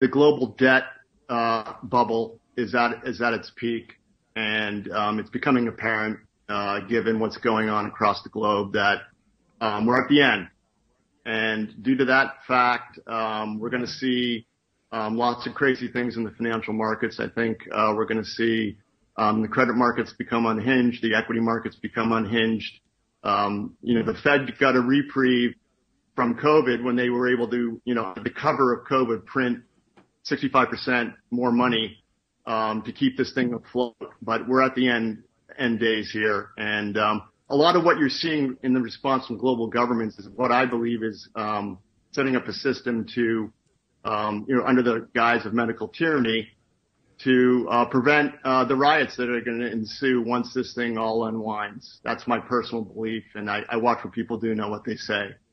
the global debt bubble is at its peak, and it's becoming apparent, given what's going on across the globe, that we're at the end. And due to that fact, we're going to see lots of crazy things in the financial markets. I think we're going to see the credit markets become unhinged, the equity markets become unhinged. The Fed got a reprieve from COVID when they were able to, at the cover of COVID, print 65% more money to keep this thing afloat. But we're at the end days here, and a lot of what you're seeing in the response from global governments is what I believe is setting up a system to, under the guise of medical tyranny, to prevent the riots that are going to ensue once this thing all unwinds. That's my personal belief, and I watch what people do, know what they say.